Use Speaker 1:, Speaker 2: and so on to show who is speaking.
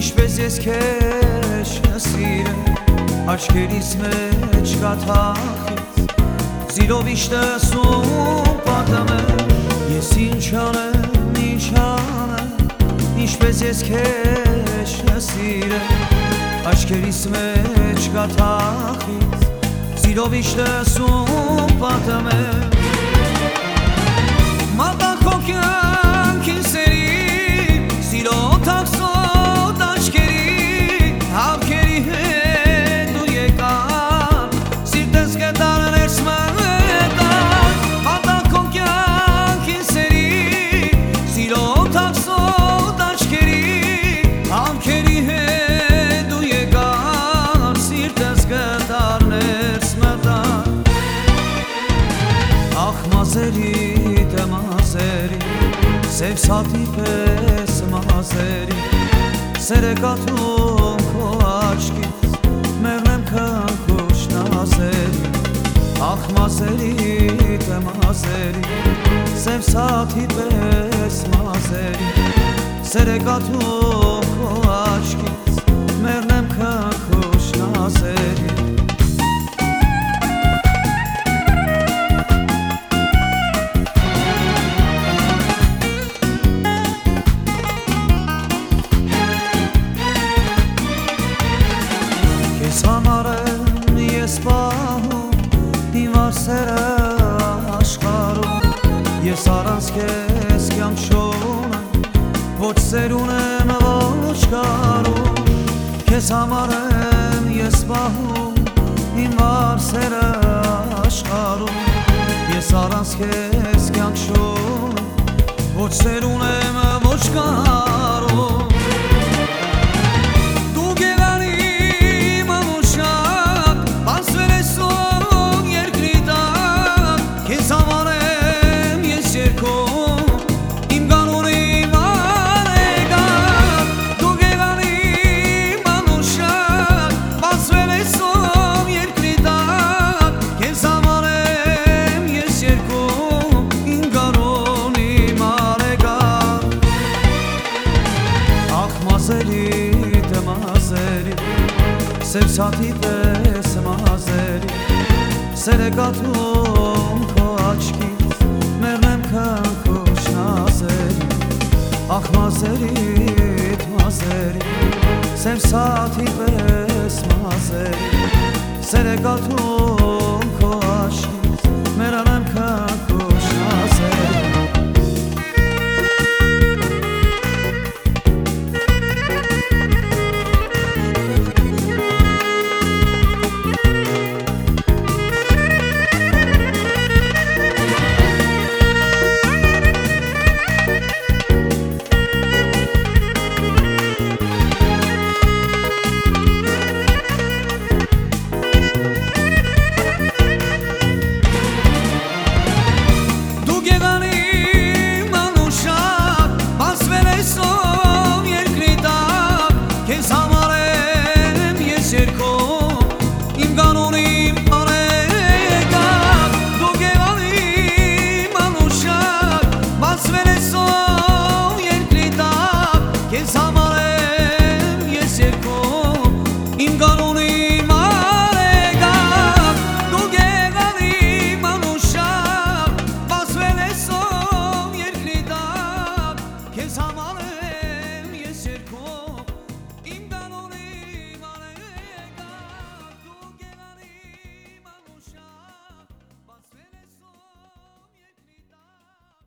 Speaker 1: Ինչպես ես քեզ նսիրեմ աչքերիս մեջ կաթախից Սիրով իշտեսում պատեմ ես ինչ անեմ Ինչպես ես քեզ նսիրեմ աչքերիս մեջ կաթախից Սիրով իշտեսում պատեմ Մատանքով կյանքին սերի Սիրո թաքսոտ աչքերի Հավքերի հետ դու եկան Սիրտես կետար ներս մետան Մատանքով կյանքին սերի Սիրո թաքսոտ աչքերի Հավքերի հետ դու եկան Սիրտես կետար ներս մետան Ախ մազերի Սև սատի պես մազերի Սեր է կատում քո աչքից Մերնեմ քանքուշ նազերի Ախ մազերի թե մազերի Սև սատի պես մազերի Սեր է կատում քո աչքից Մերնեմ քանքուշ նազերի Համարեմ ես պահում իմ արսերը աշխարում Ես առանց քեզ կյանք չունեմ ոչ սեր ունեմ ոչ կարում Քեզ համարեմ ես պահում իմ արսերը աշխարում Ես առանց քեզ կյանք չունեմ ոչ սեր ունեմ ոչ կարում Մազերի թե մազերի Սև սատի պես մազերի Սեր է կատում քո աչքից Մերնեմ քանքուշ նազերի Ախ մազերի թե մազերի Սև սատի պես մազերի Սեր է կատում